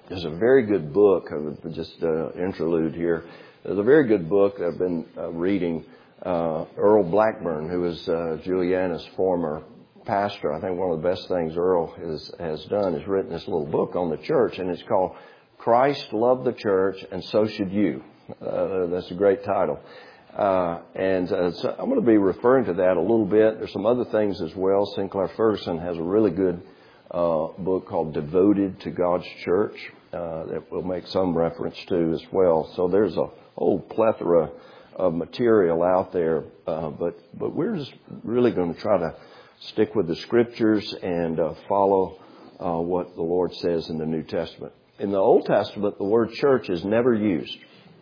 There's a very good book, just interlude here. There's a very good book that I've been reading. Earl Blackburn, who is Juliana's former pastor. I think one of the best things Earl has done is written this little book on the church, and it's called Christ Loved the Church and So Should You. That's a great title. So I'm going to be referring to that a little bit. There's some other things as well. Sinclair Ferguson has a really good book called Devoted to God's Church that we'll make some reference to as well. So there's a whole plethora of material out there, but we're just really going to try to stick with the Scriptures and follow what the Lord says in the New Testament. In the Old Testament, the word church is never used.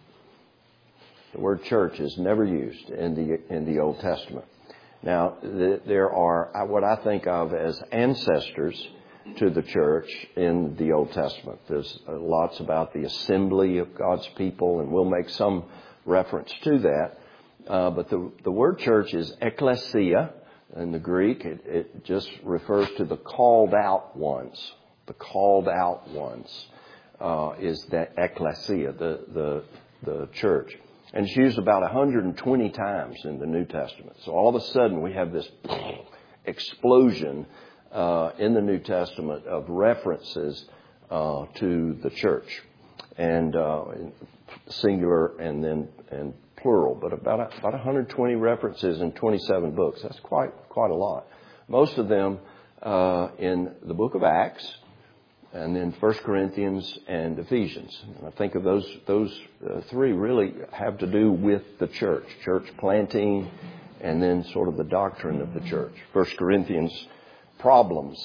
The word church is never used in the Old Testament. Now, there are what I think of as ancestors to the church in the Old Testament. There's lots about the assembly of God's people, and we'll make some reference to that. But the word church is ekklesia in the Greek. It just refers to the called out ones. The called out ones is that ekklesia, the church. And it's used about 120 times in the New Testament. So all of a sudden we have this explosion in the New Testament of references to the church, and singular and plural, but about 120 references in 27 books. That's quite a lot. Most of them in the book of Acts, and then 1 Corinthians and Ephesians. And I think of those three really have to do with the church planting, and then sort of the doctrine of the church. 1 Corinthians, problem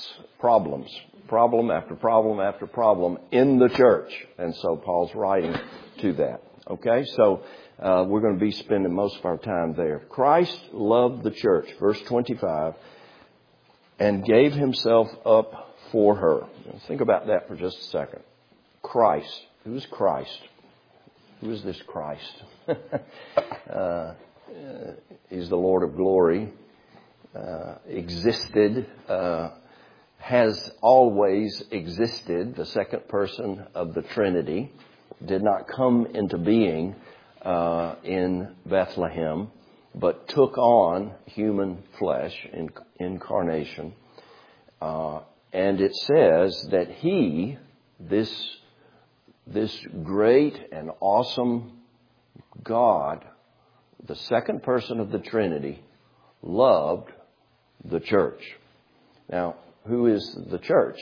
after problem after problem in the church. And so Paul's writing to that. Okay, so we're going to be spending most of our time there. Christ loved the church, verse 25, and gave himself up for her. Now, think about that for just a second. Christ. Who is Christ? Who is this Christ? He's the Lord of glory. Existed. Has always existed. The second person of the Trinity. Did not come into being in Bethlehem, but took on human flesh in incarnation. And it says that he, this great and awesome God, the second person of the Trinity, loved the church. Now, who is the church?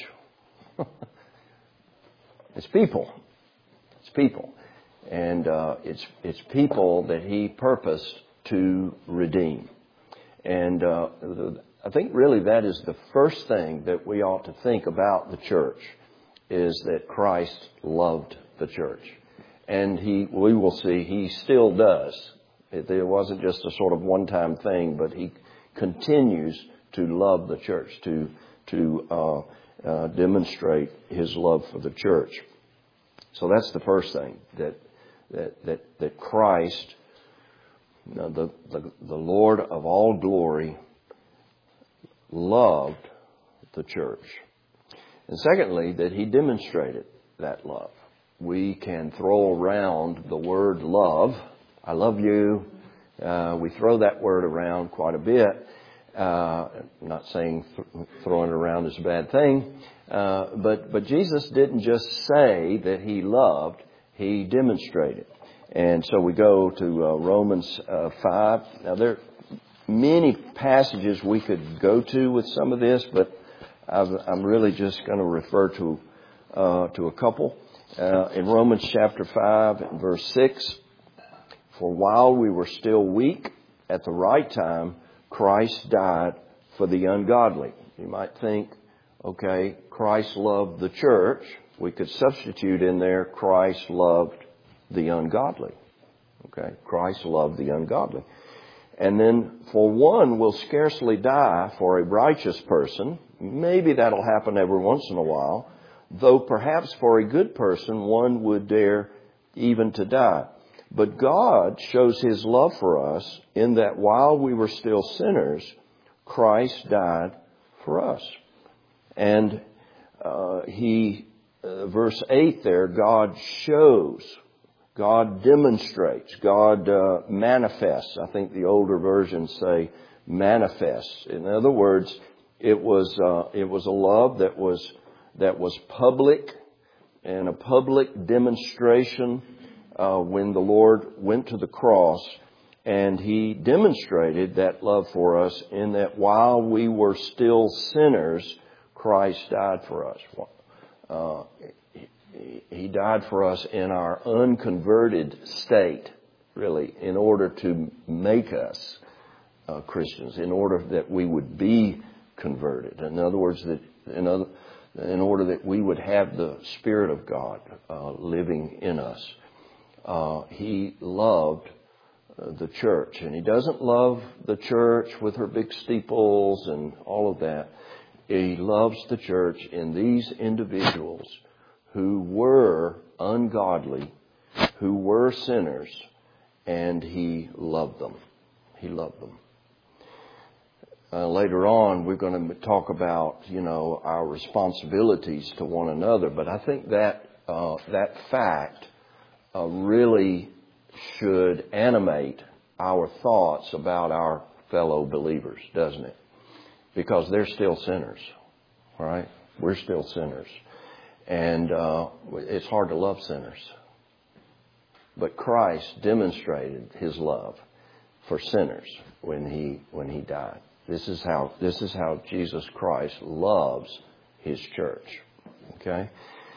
It's people. It's people. And it's people that he purposed to redeem. And I think really that is the first thing that we ought to think about the church, is that Christ loved the church. And we will see he still does. It wasn't just a sort of one-time thing, but he continues to love the church, to demonstrate his love for the church. So that's the first thing, that Christ, the Lord of all glory, loved the church. And secondly, that he demonstrated that love. We can throw around the word love. I love you. We throw that word around quite a bit. I'm not saying throwing it around is a bad thing. But Jesus didn't just say that he loved, he demonstrated. And so we go to Romans 5. Now there are many passages we could go to with some of this, but I'm really just going to refer to a couple. In Romans chapter 5 and verse 6, for while we were still weak, at the right time, Christ died for the ungodly. You might think, okay, Christ loved the church. We could substitute in there, Christ loved the ungodly. Okay, Christ loved the ungodly. And then, for one will scarcely die for a righteous person. Maybe that'll happen every once in a while. Though perhaps for a good person, one would dare even to die. But God shows his love for us in that while we were still sinners, Christ died for us. And he verse 8 there, God shows, God demonstrates, God manifests. I think the older versions say manifests. In other words, it was a love that was public, and a public demonstration when the Lord went to the cross, and He demonstrated that love for us in that while we were still sinners, Christ died for us. He died for us in our unconverted state, really, in order to make us Christians, in order that we would be converted. In other words, that in order that we would have the Spirit of God living in us. He loved the church, and He doesn't love the church with her big steeples and all of that. He loves the church in these individuals who were ungodly, who were sinners, and He loved them. He loved them. Later on, we're going to talk about, our responsibilities to one another. But I think that fact really should animate our thoughts about our fellow believers, doesn't it? Because they're still sinners, right? We're still sinners. And it's hard to love sinners. But Christ demonstrated His love for sinners when He died. This is how Jesus Christ loves His church. Okay?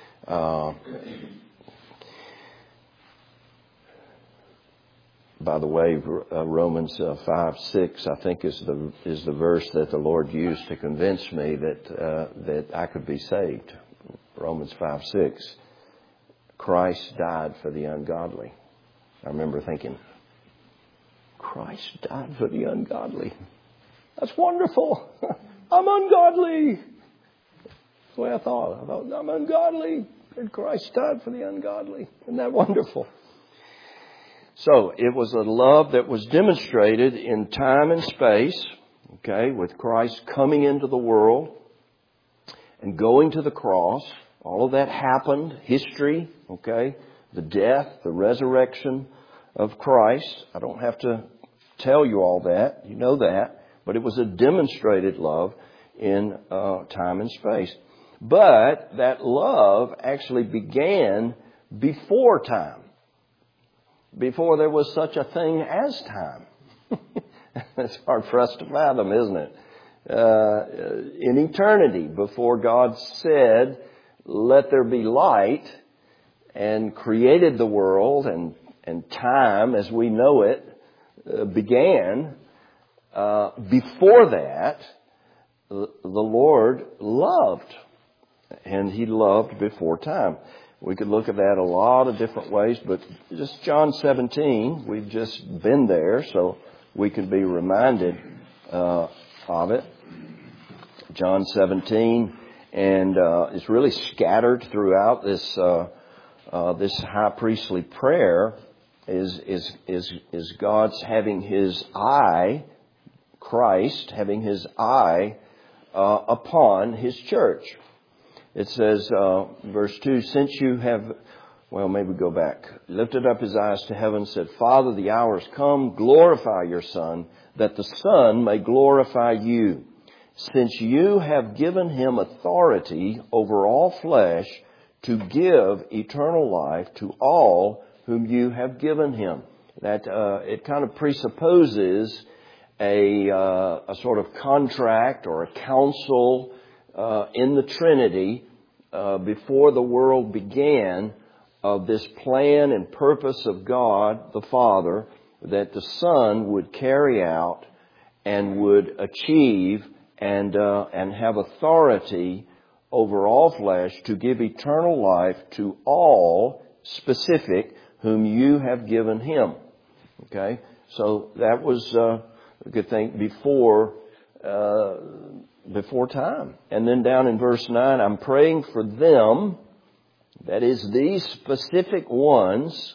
By the way, Romans 5:6, I think is the verse that the Lord used to convince me that I could be saved. Romans 5:6. Christ died for the ungodly. I remember thinking, Christ died for the ungodly. That's wonderful. I'm ungodly. That's the way I thought. I'm ungodly, and Christ died for the ungodly. Isn't that wonderful? So it was a love that was demonstrated in time and space, okay, with Christ coming into the world and going to the cross. All of that happened, history, okay, the death, the resurrection of Christ. I don't have to tell you all that. You know that. But it was a demonstrated love in time and space. But that love actually began before time. Before there was such a thing as time. It's hard for us to fathom, isn't it? In eternity, before God said, let there be light, and created the world, and time as we know it began, before that, the Lord loved. And He loved before time. We could look at that a lot of different ways, but just John 17, we've just been there, so we can be reminded of it. John 17, and it's really scattered throughout this high priestly prayer. Is God's having His eye, Christ having His eye upon His church. It says, verse 2, since you have, maybe go back, lifted up His eyes to heaven, said, Father, the hour has come, glorify your Son, that the Son may glorify you, since you have given Him authority over all flesh to give eternal life to all whom you have given Him. That it kind of presupposes a sort of contract or a council in the Trinity before the world began of this plan and purpose of God the Father that the Son would carry out and would achieve and have authority over all flesh to give eternal life to all specific whom you have given Him. Okay? So that was a good thing before time. And then down in verse 9, I'm praying for them, that is these specific ones,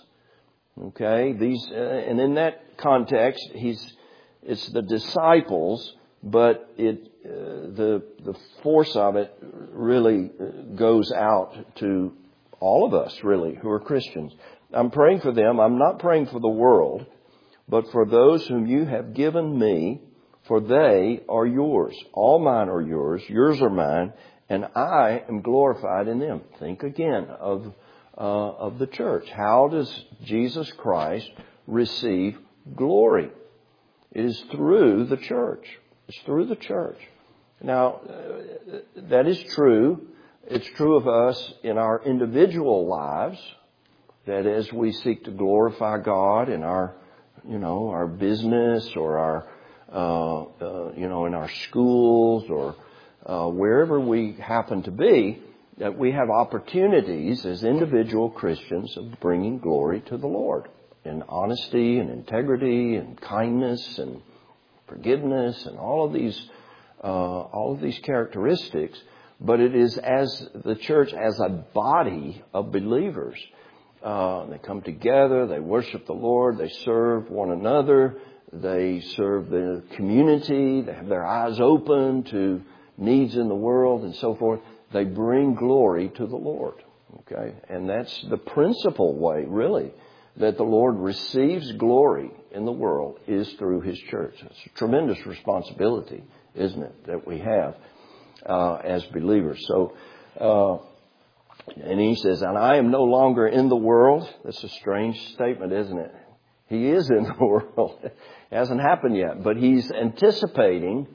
okay, and in that context, it's the disciples, but the force of it really goes out to all of us, really, who are Christians. I'm praying for them. I'm not praying for the world, but for those whom you have given me, for they are yours. All mine are yours. Yours are mine, and I am glorified in them. Think again of the church. How does Jesus Christ receive glory? It is through the church. It's through the church. Now, that is true. It's true of us in our individual lives, that as we seek to glorify God in our business or our, in our schools or wherever we happen to be, that we have opportunities as individual Christians of bringing glory to the Lord in honesty and integrity and kindness and forgiveness and all of these characteristics. But it is as the church, as a body of believers. They come together, they worship the Lord, they serve one another, they serve the community, they have their eyes open to needs in the world and so forth. They bring glory to the Lord. Okay? And that's the principal way, really, that the Lord receives glory in the world is through His church. It's a tremendous responsibility, isn't it, that we have as believers. So, and He says, and I am no longer in the world. That's a strange statement, isn't it? He is in the world. It hasn't happened yet, but He's anticipating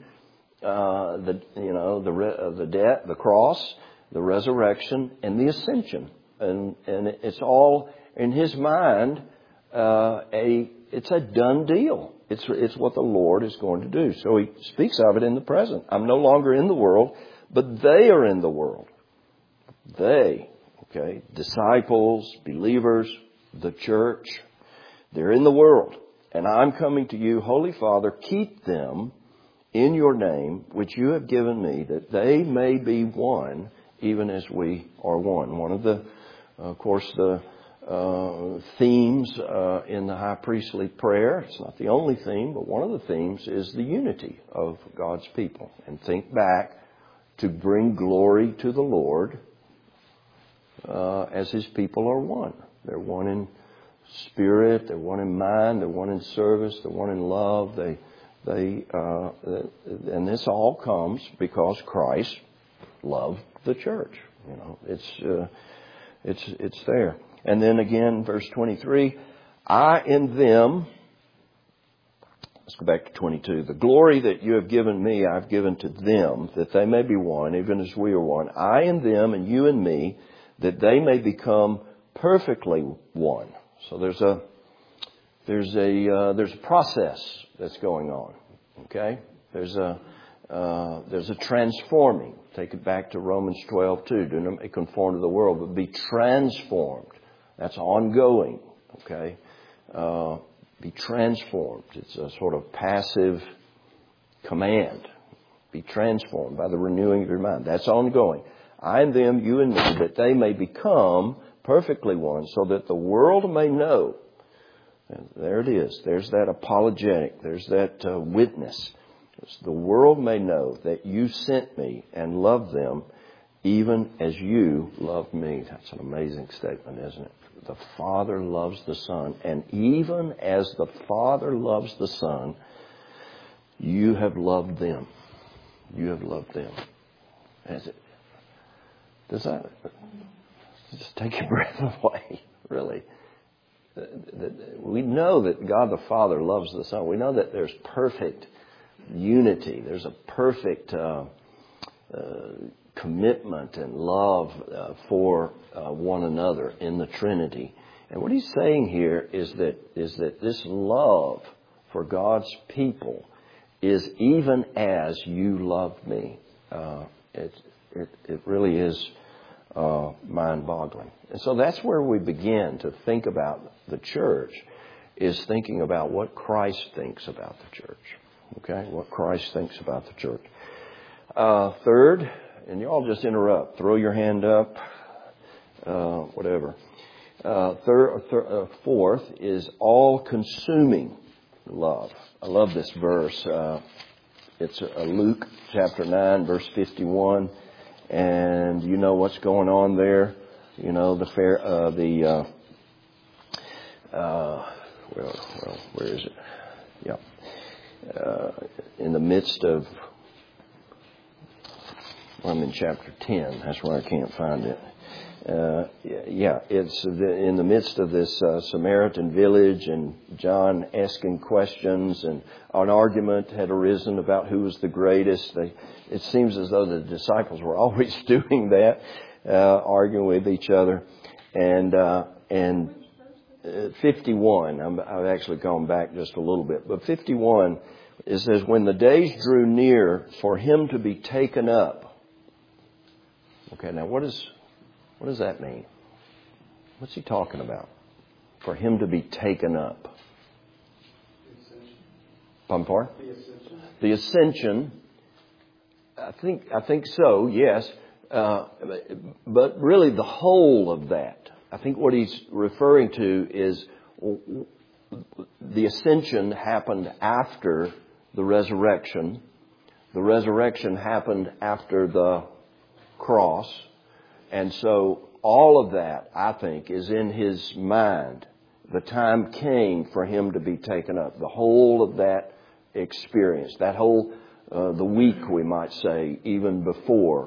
the death, the cross, the resurrection, and the ascension, and it's all in His mind. It's a done deal. It's what the Lord is going to do. So He speaks of it in the present. I'm no longer in the world, but they are in the world. They, okay, disciples, believers, the church, they're in the world, and I'm coming to you, Holy Father, keep them in your name, which you have given me, that they may be one, even as we are one. One of the, of course, the themes in the high priestly prayer, it's not the only theme, but one of the themes is the unity of God's people. And think back to bring glory to the Lord as His people are one. They're one in spirit, they're one in mind, they're one in service, they're one in love. And this all comes because Christ loved the church. You know, it's there. And then again, verse 23, I in them. Let's go back to 22. The glory that you have given me, I've given to them, that they may be one, even as we are one. I in them, and you in me, that they may become perfectly one. So there's a process that's going on. Okay, there's a transforming. Take it back to Romans 12:2. Do not be conformed to the world, but be transformed. That's ongoing. Okay, be transformed. It's a sort of passive command. Be transformed by the renewing of your mind. That's ongoing. I and them, you and me, that they may become perfectly one, so that the world may know. And there it is. There's that apologetic. There's that witness. The world may know that you sent me and loved them even as you loved me. That's an amazing statement, isn't it? The Father loves the Son. And even as the Father loves the Son, you have loved them. You have loved them. Does that just take your breath away, really? We know that God the Father loves the Son. We know that there's perfect unity. There's a perfect commitment and love for one another in the Trinity. And what He's saying here is that this love for God's people is even as you love me. It really is mind-boggling. And so that's where we begin to think about the church, is thinking about what Christ thinks about the church. Okay? What Christ thinks about the church. Third, and you all just interrupt. Throw your hand up. Whatever. Fourth is all-consuming love. I love this verse. It's Luke chapter 9, verse 51. And you know what's going on there. You know, where is it? Yeah. In the midst of, I'm in chapter 10. That's where I can't find it. It's in the midst of this Samaritan village, and John asking questions, and an argument had arisen about who was the greatest. It seems as though the disciples were always doing that, arguing with each other. And 51, I've actually gone back just a little bit, but 51, it says, when the days drew near for him to be taken up. Okay, now what does that mean? What's he talking about? For him to be taken up. Pardon? The ascension. I think so, yes. But really the whole of that. I think what he's referring to is the ascension happened after the resurrection. The resurrection happened after the cross. And so all of that, I think, is in his mind. The time came for him to be taken up. The whole of that experience, that whole, the week, we might say, even before,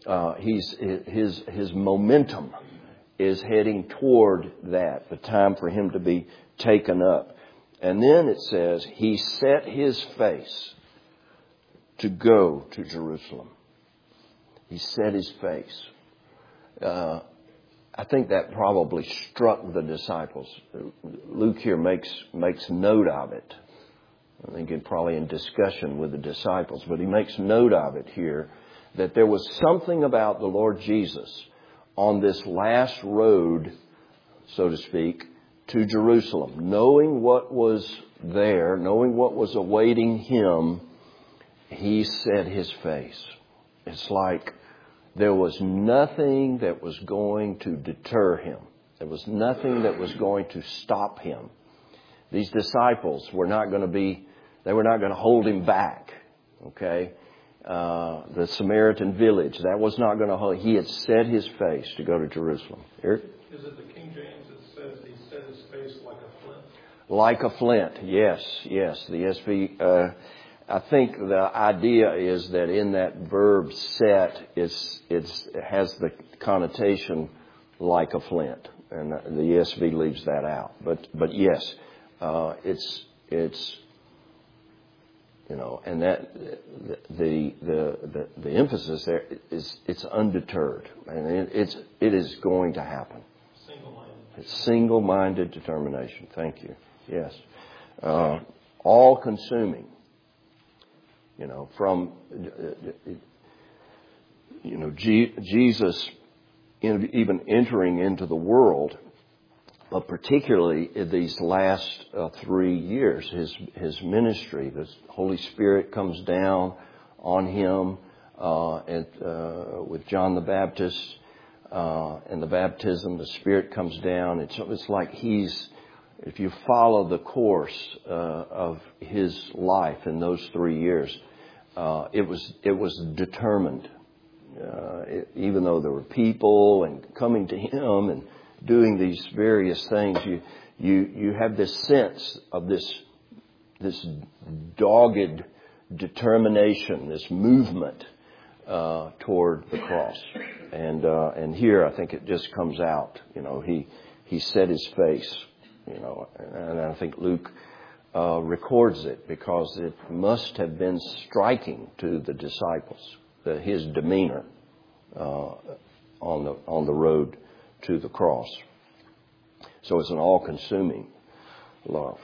his momentum is heading toward that, the time for him to be taken up. And then it says, he set his face to go to Jerusalem. He set his face. I think that probably struck the disciples. Luke here makes note of it. I think it's probably in discussion with the disciples, but he makes note of it here, that there was something about the Lord Jesus on this last road, so to speak, to Jerusalem. Knowing what was there, knowing what was awaiting him, he set his face. It's like there was nothing that was going to deter him. There was nothing that was going to stop him. These disciples were not going to hold him back. Okay? The Samaritan village, that was not going to hold. He had set his face to go to Jerusalem. Eric? Is it the King James that says he set his face like a flint? Like a flint, yes. The SV, I think the idea is that in that verb set, it has the connotation like a flint, and the ESV leaves that out. But yes, it's you know, and that the emphasis there is it's undeterred, and it is going to happen. Single-minded. It's single-minded determination. Thank you. Yes, all consuming. You know, from Jesus even entering into the world, but particularly in these last 3 years, his ministry, the Holy Spirit comes down on him with John the Baptist and the baptism. The Spirit comes down. It's like if you follow the course of his life in those 3 years, it was determined. Even though there were people and coming to him and doing these various things, you have this sense of this dogged determination, this movement toward the cross. And here I think it just comes out. You know, he set his face. You know, and I think Luke records it because it must have been striking to the disciples, his demeanor on the road to the cross. So it's an all-consuming love.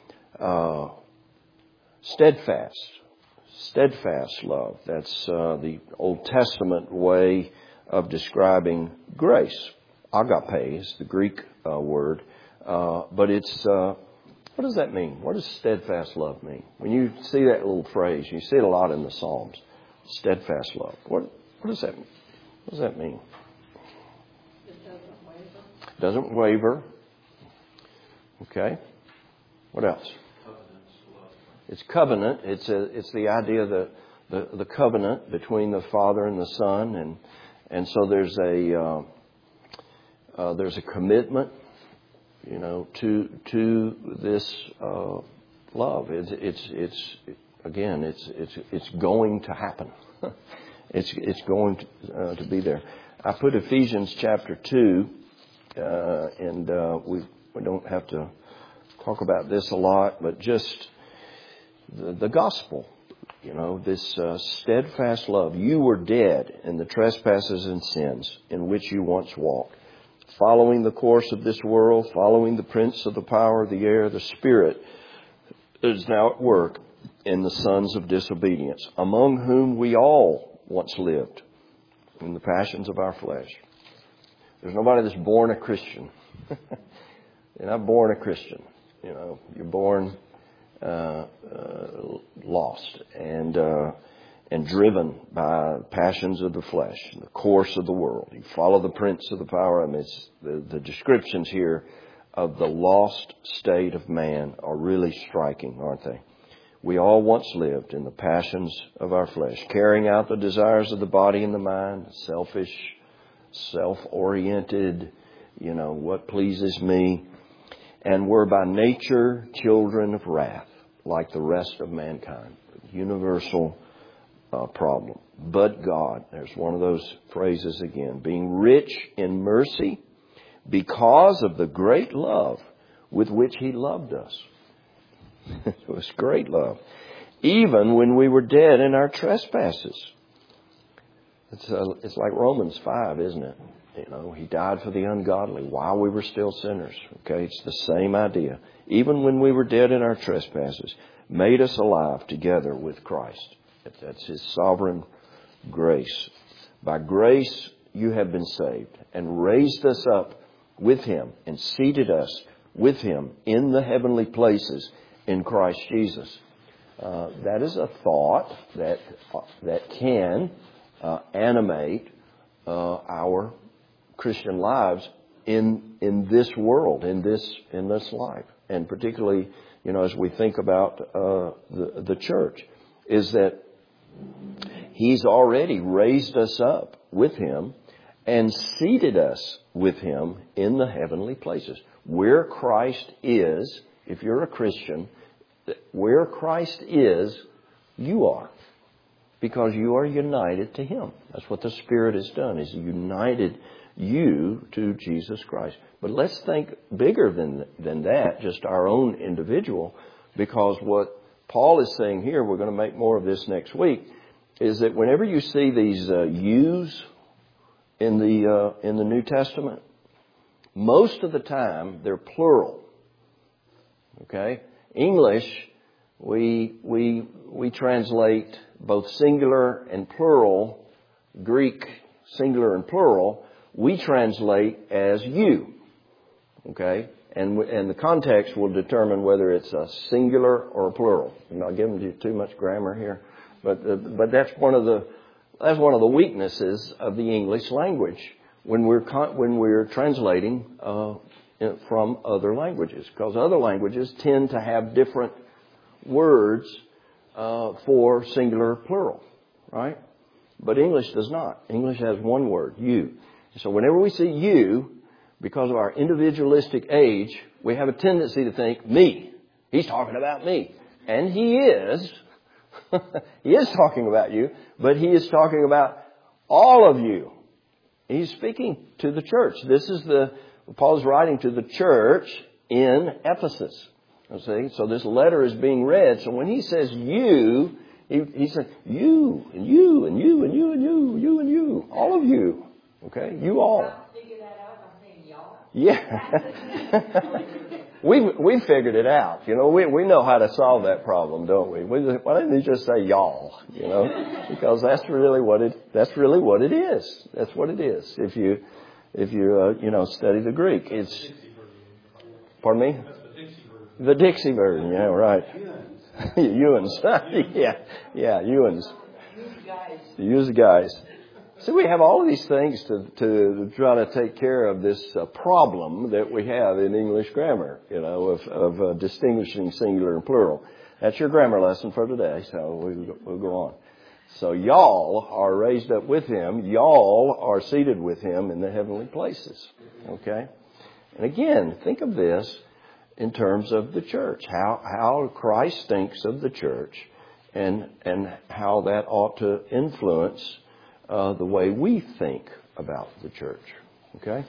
Steadfast love. That's the Old Testament way of describing grace. Agape is the Greek word. But it's, what does that mean? What does steadfast love mean? When you see that little phrase, you see it a lot in the Psalms. Steadfast love. What does that mean? What does that mean? It doesn't waver. Doesn't waver. Okay. What else? It's covenant. It's the idea that the covenant between the Father and the Son, and so there's a commitment, to this love. It's going to happen. It's going to be there. I put Ephesians chapter 2, and we don't have to talk about this a lot, but just the gospel, this steadfast love. You were dead in the trespasses and sins in which you once walked, following the course of this world, following the prince of the power of the air, the spirit that is now at work in the sons of disobedience, among whom we all once lived in the passions of our flesh. There's nobody that's born a Christian. You're not born a Christian. You're born lost and driven by passions of the flesh and the course of the world. You follow the prince of the power. It's the descriptions here of the lost state of man are really striking, aren't they? We all once lived in the passions of our flesh, carrying out the desires of the body and the mind, selfish, self-oriented, what pleases me, and were by nature children of wrath, like the rest of mankind. Universal problem. But God, there's one of those phrases again, being rich in mercy because of the great love with which He loved us. It was great love. Even when we were dead in our trespasses. It's like Romans 5, isn't it? He died for the ungodly while we were still sinners. Okay, it's the same idea. Even when we were dead in our trespasses, made us alive together with Christ. That's His sovereign grace. By grace you have been saved, and raised us up with Him, and seated us with Him in the heavenly places in Christ Jesus. That is a thought that can animate our Christian lives in this world, in this life, and particularly, as we think about the church, is that He's already raised us up with Him and seated us with Him in the heavenly places. Where Christ is, if you're a Christian, where Christ is, you are. Because you are united to Him. That's what the Spirit has done, is united you to Jesus Christ. But let's think bigger than that, just our own individual, because what Paul is saying here, we're going to make more of this next week, is that whenever you see these yous in the New Testament, most of the time they're plural. Okay? English, we translate both singular and plural. Greek, singular and plural, we translate as you. Okay? And the context will determine whether it's a singular or a plural. I'm not giving you too much grammar here, but that's one of the weaknesses of the English language when we're translating from other languages, because other languages tend to have different words for singular, plural, right? But English does not. English has one word, you. So whenever we see you, because of our individualistic age, we have a tendency to think, me. He's talking about me. And He is. He is talking about you, but He is talking about all of you. He's speaking to the church. Paul's writing to the church in Ephesus. See? So this letter is being read. So when he says you, he said you, and you, and you, and you, and you and you. All of you. Okay? You all. Yeah. We figured it out. We know how to solve that problem, don't we? Why didn't he just say y'all? Because that's really what it is. That's what it is. If you study the Greek, it's. Pardon me? The Dixie version. Yeah, right. Ewans. Yeah, Ewans. Use guys. So we have all of these things to try to take care of this problem that we have in English grammar, of distinguishing singular and plural. That's your grammar lesson for today, so we'll go on. So y'all are raised up with Him. Y'all are seated with Him in the heavenly places. Okay? And again, think of this in terms of the church. How Christ thinks of the church and how that ought to influence the way we think about the church. Okay?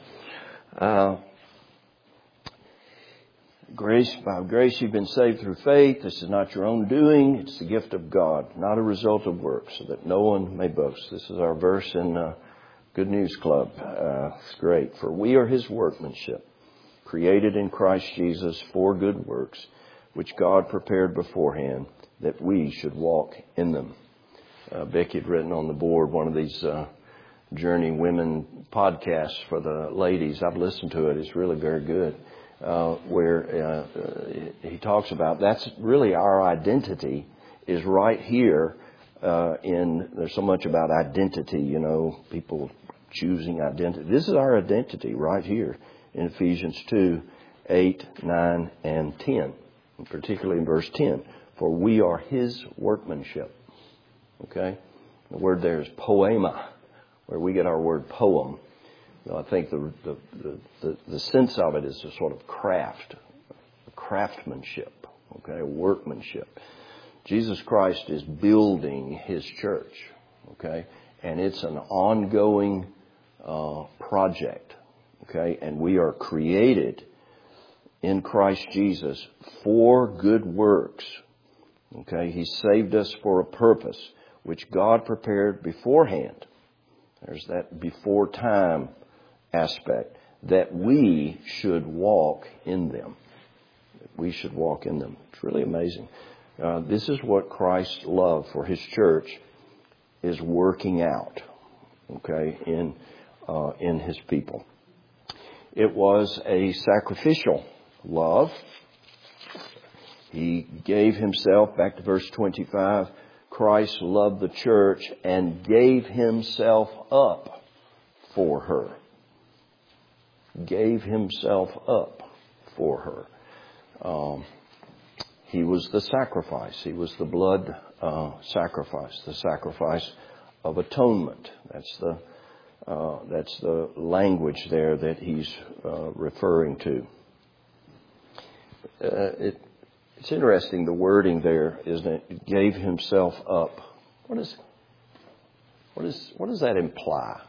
By grace you've been saved through faith. This is not your own doing. It's the gift of God, not a result of works, so that no one may boast. This is our verse in Good News Club. It's great. For we are His workmanship, created in Christ Jesus for good works, which God prepared beforehand that we should walk in them. Becky had written on the board one of these Journey Women podcasts for the ladies. I've listened to it. It's really very good. Where he talks about that's really our identity is right here there's so much about identity, people choosing identity. This is our identity right here in Ephesians 2, 8, 9, and 10, and particularly in verse 10. For we are His workmanship. Okay? The word there is poema, where we get our word poem. I think the sense of it is a sort of craftsmanship, okay, workmanship. Jesus Christ is building His church, okay, and it's an ongoing project, okay, and we are created in Christ Jesus for good works, okay. He saved us for a purpose which God prepared beforehand. There's that before time aspect, that we should walk in them. We should walk in them. It's really amazing. This is what Christ's love for His church is working out, okay, in His people. It was a sacrificial love. He gave Himself, back to verse 25, Christ loved the church and gave Himself up for her. Gave Himself up for her. He was the sacrifice. He was the blood sacrifice, the sacrifice of atonement. That's the language there that he's referring to. It's interesting, the wording there, isn't it? Gave Himself up. What does that imply?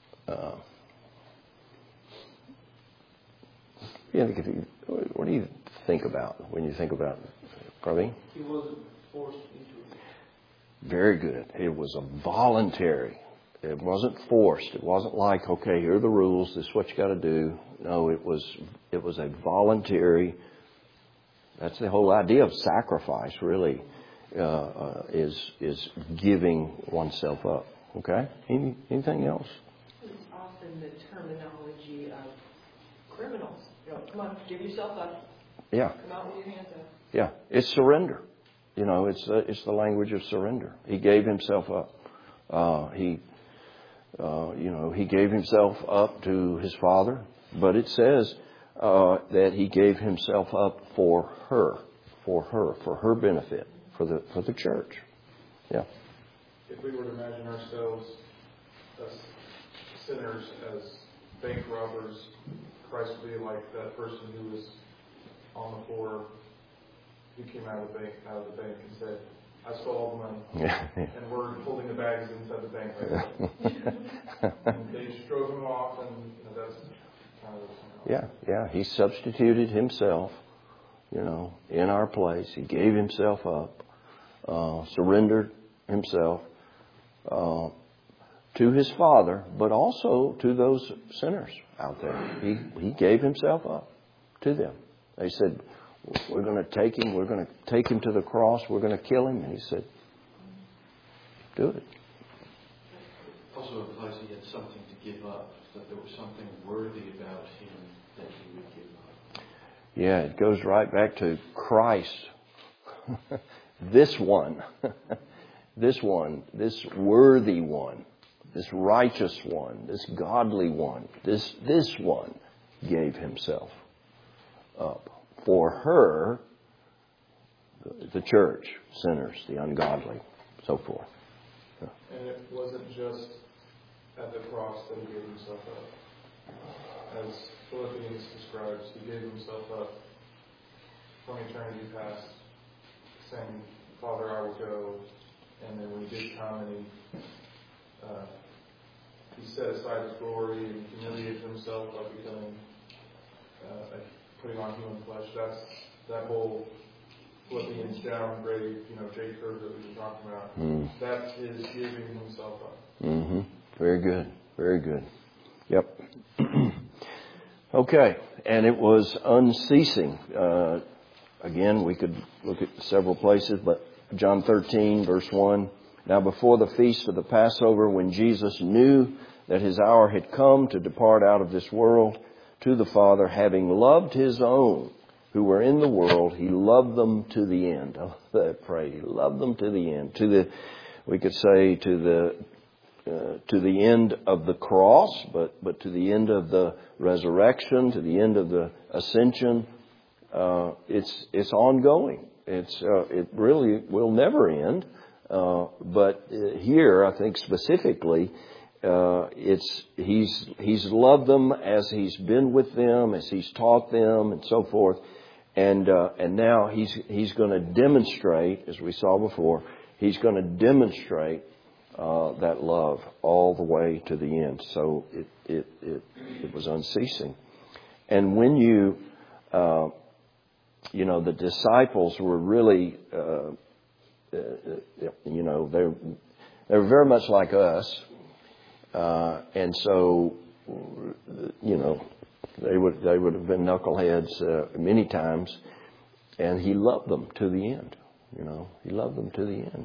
What do you think about when you think about Praveen? He wasn't forced into it. Very good. It was a voluntary. It wasn't forced. It wasn't like, okay, here are the rules. This is what you got to do. No, it was a voluntary. That's the whole idea of sacrifice. Really, is giving oneself up. Okay. Anything else? It's often the terminology of criminals. Come on, give yourself up. Yeah. Come out with your hands up. Yeah, it's surrender. It's the language of surrender. He gave Himself up. He gave Himself up to His Father, but it says that He gave Himself up for her benefit, for the church. Yeah. If we were to imagine ourselves as sinners, as bank robbers, Christ would be like that person who was on the floor, who came out of the bank and said, I stole all the money. Yeah. And we're holding the bags inside the bank right now. And they just drove him off, and that's kind of... Yeah. He substituted Himself, in our place. He gave Himself up, surrendered Himself to His Father, but also to those sinners out there. He gave Himself up to them. They said, we're going to take Him to the cross, we're going to kill Him. And He said, do it. Also implies He had something to give up, that there was something worthy about Him that He would give up. Yeah, it goes right back to Christ. This one, this worthy one, this righteous one, this godly one, this one gave Himself up for her the church, sinners, the ungodly, so forth. And it wasn't just at the cross that he gave himself up. As Philippians describes, he gave himself up from eternity past, saying, Father, I will go. And then when he did come and he set aside his glory and humiliated himself by becoming, putting on human flesh. That's that whole Philippians downgrade, J curve that we were talking about. That's his giving himself up. Mm-hmm. Very good. Very good. Yep. Okay. And it was unceasing. Again, we could look at several places, but John 13, verse 1. Now before the feast of the Passover, when Jesus knew that his hour had come to depart out of this world to the Father, having loved his own who were in the world, he loved them to the end. Oh, that phrase, he loved them to the end. We could say to the end of the cross, but to the end of the resurrection, to the end of the ascension. It's ongoing. It really will never end. But here, I think specifically, he's loved them as he's been with them, as he's taught them, and so forth. And now he's going to demonstrate, as we saw before, he's going to demonstrate that love all the way to the end. So it was unceasing. And when the disciples were really, they're very much like us. And so, they would have been knuckleheads many times. And he loved them to the end. He loved them to the end.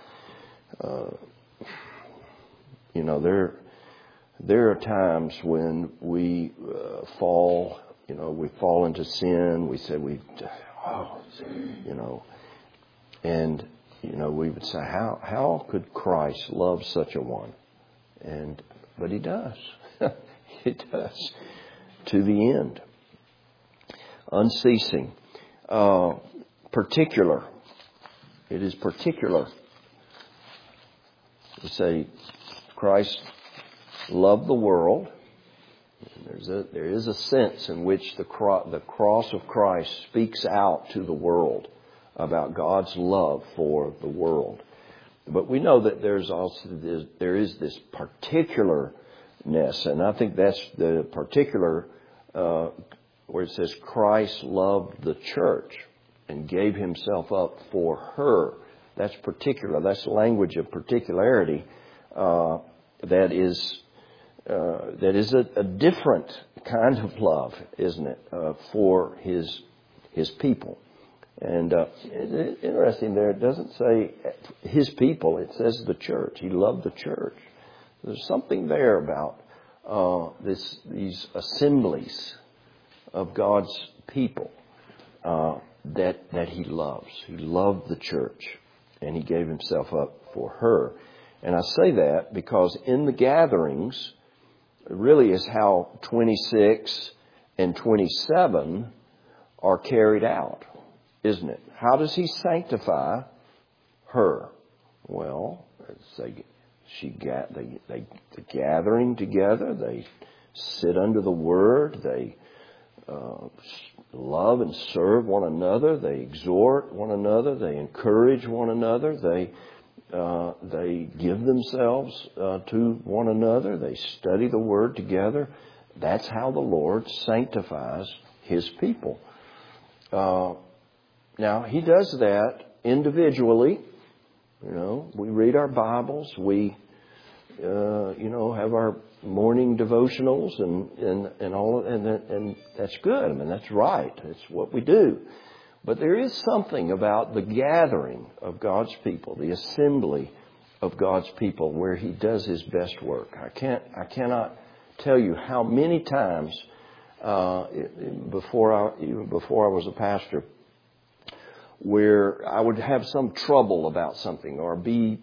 There are times when we fall. We fall into sin. We say and we would say, how could Christ love such a one? But he does. He does. To the end. Unceasing. Particular. It is particular. We say Christ loved the world. There is a sense in which the cross of Christ speaks out to the world about God's love for the world. But we know that there is this particularness, and I think that's the particular where it says Christ loved the church and gave himself up for her. That's particular. That's language of particularity. That is a different kind of love, isn't it, for his people. And interesting there, it doesn't say his people, it says the church. He loved the church. There's something there about these assemblies of God's people that he loves. He loved the church, and he gave himself up for her. And I say that because in the gatherings, really is how 26 and 27 are carried out, isn't it? How does he sanctify her? Well, the gathering together, they sit under the Word, they love and serve one another, they exhort one another, they encourage one another, they give themselves to one another. They study the Word together. That's how the Lord sanctifies his people. Now, he does that individually. We read our Bibles. We, have our morning devotionals and all, and that's good. I mean, that's right. It's what we do. But there is something about the gathering of God's people, the assembly of God's people, where he does his best work. I cannot tell you how many times before I was a pastor, where I would have some trouble about something or be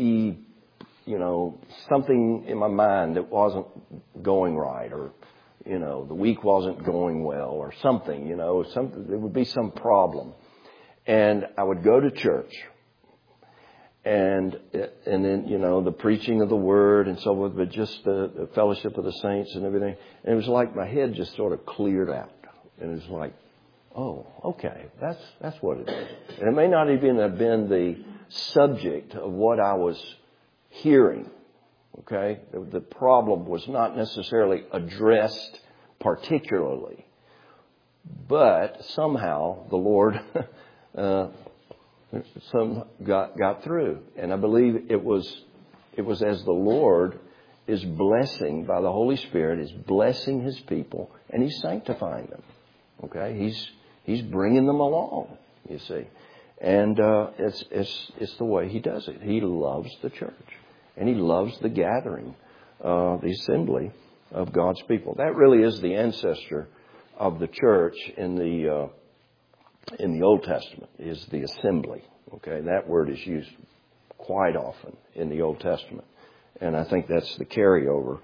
something in my mind that wasn't going right, or the week wasn't going well, or something, there would be some problem. And I would go to church. And then, the preaching of the Word and so forth, but just the fellowship of the saints and everything. And it was like my head just sort of cleared out. And it was like, oh, okay, that's what it is. And it may not even have been the subject of what I was hearing. Okay? The problem was not necessarily addressed particularly. But somehow the Lord got through. And I believe it was as the Lord is blessing by the Holy Spirit, is blessing His people, and He's sanctifying them. Okay? He's bringing them along, you see. And it's the way He does it. He loves the church. And He loves the gathering, the assembly of God's people. That really is the ancestor of the church in the Old Testament, is the assembly. Okay, that word is used quite often in the Old Testament, and I think that's the carryover.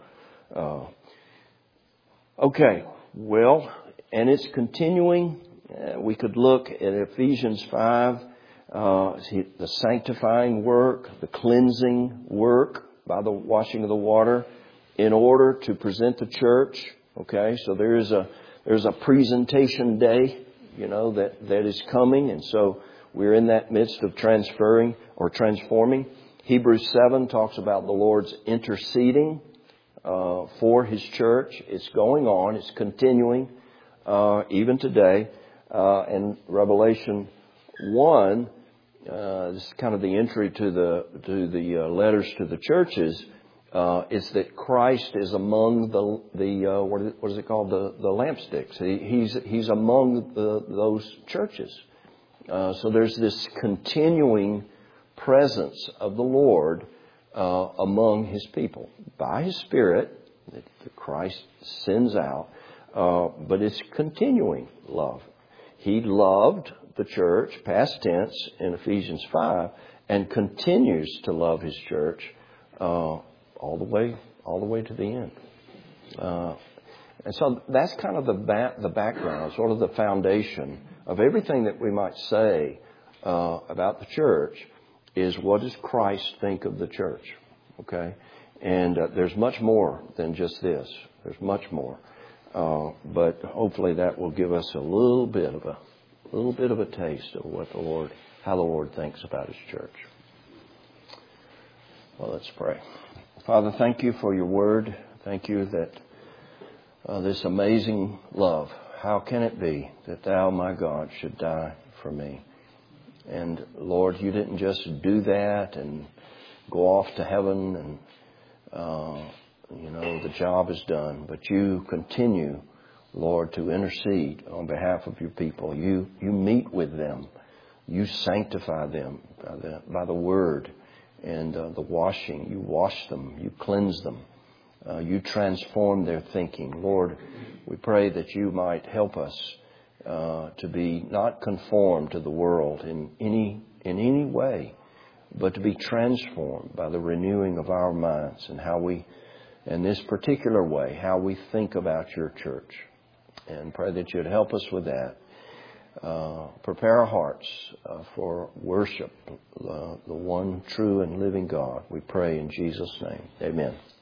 Okay, well, and it's continuing. We could look at Ephesians 5, the sanctifying work, the cleansing work by the washing of the water, in order to present the church. Okay, so there's a presentation day, that is coming. And so we're in that midst of transferring or transforming. Hebrews 7 talks about the Lord's interceding for His church. It's going on. It's continuing even today. And Revelation 1, this is kind of the entry to the letters to the churches, is that Christ is among the what is it called, the lampsticks. He's among those churches. So there's this continuing presence of the Lord among His people by His Spirit that Christ sends out, but it's continuing love. He loved the church, past tense, in Ephesians 5, and continues to love His church all the way to the end. And so that's kind of the background, sort of the foundation of everything that we might say about the church is, what does Christ think of the church? Okay? And there's much more than just this. There's much more. But hopefully that will give us a little bit of a taste of how the Lord thinks about His church. Well, let's pray. Father, thank You for Your word. Thank You that this amazing love, how can it be that Thou, my God, should die for me? And Lord, You didn't just do that and go off to heaven and, the job is done. But You continue, Lord, to intercede on behalf of Your people. You meet with them. You sanctify them by the word and the washing. You wash them. You cleanse them. You transform their thinking. Lord, we pray that You might help us to be not conformed to the world in any way, but to be transformed by the renewing of our minds and how we, in this particular way, how we think about Your church. And pray that You'd help us with that. Prepare our hearts for worship, the one true and living God. We pray in Jesus' name. Amen.